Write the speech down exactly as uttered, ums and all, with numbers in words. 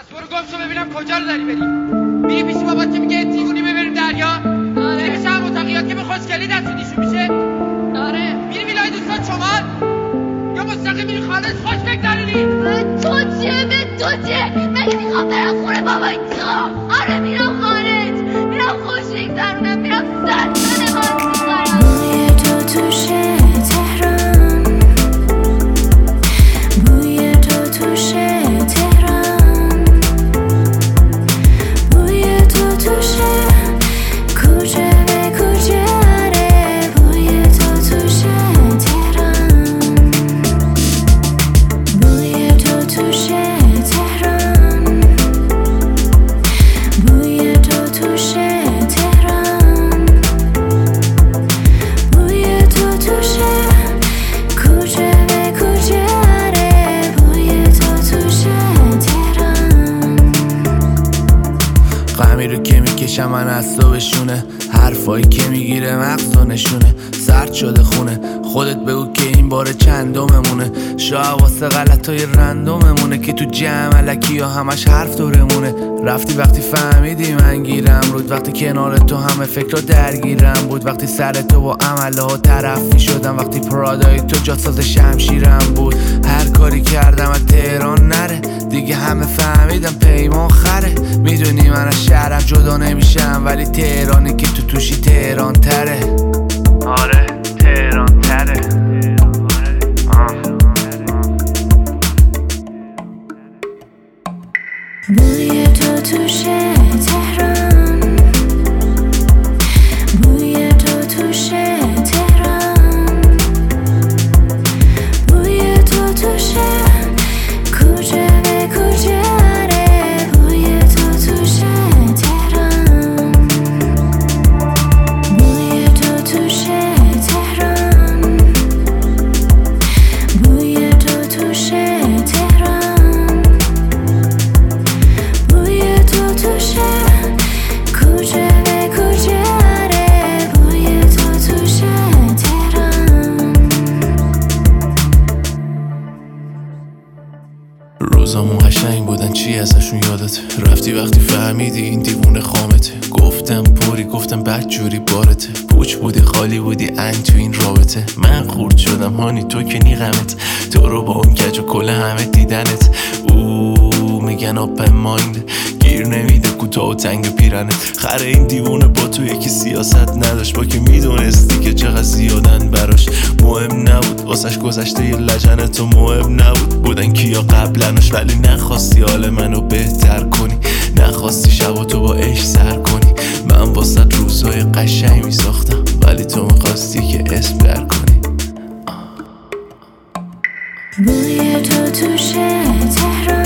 برو گم شو ببینم کجا رو داری بری. میری پیش بابات که میگه دیوونی ببریم دریا؟ آره. میری پیش هم اتاقیات که به خوشگلی دستودیشون میشه؟ آره. میری ویلای دوستان شمال؟ یا مستقیم میری خالص خوش بگذرونی؟ به تو چیه؟ به تو چیه؟ مگه میخوام برم خونه بابا اینجا؟ آره میرم خالص، میرم خوش بگذرونم، میرم سرسن بازی کنم. بوی تو توشه تهران، بوی تو توشه تهران، بوی تو توشه کوچه به کوچه، آره بوی تو توشه تهران، بوی تو توشه تهران، بوی تو توشه تهران، بوی تو توشه کوچه به کوچه، آره بوی تو توشه تهران. غمی رو که میکشم من از تو بشونه، حرفایی که میگیره مغز و نشونه، سرد شده خونه خودت بگو که این بار چندممونه. شاید واسه غلطای رندوممونه که تو جمع علکی یا همش حرف دورمونه. رفتی وقتی فهمیدی من گیرم رود، وقتی کنار تو همه فکر درگیرم بود، وقتی سر تو با عمله ها طرف میشدم، وقتی پرادای تو جاساز شمشیرم بود. هر کاری کردم از تهران نره دیگه، همه فهمیدم پیمان خره. میدونی من از شهرم جدا نمیشم، ولی تهرانی که تو توشی تهران تره. آره تهران تره. بوی تو توشه تهران، بوی تو توشه تهران، بوی تو توشه کوچه به کوچه، آره بوی تو توشه تهران، بوی تو توشه تهران، بوی تو توشه تهران، بوی تو توشه کوچه به کوچه، آره بوی تو توشه تهران. روزامون قشنگ بودن چی ازشون یادت رفتی وقتی فهمیدی این دیوونه خامته. گفتم پوری گفتم بدجوری بارته، پوچ بودی خالی بودی ان تو این رابطه. من خورد شدم هانی تو که نیغمت، تو رو با اون کج و کله همه دیدنت. او میگن آپن مایند گیر نمیده کوتاه و تنگ پیرنت. خره این دیوونه با تو یکی سیاست نداشت، با که میدونستی که چقدر زیادن براش. مهم نبود واسش گذشته یه لجنه تو، مهم نبود بودن کیا قبلنش، ولی نخواستی حال منو بهتر کنی، نخواستی شب تو با عشق سر کنی. من واسه روزای قشنگ میساختم، ولی تو میخواستی که اسم در کنی. بوی تو توشه تهران.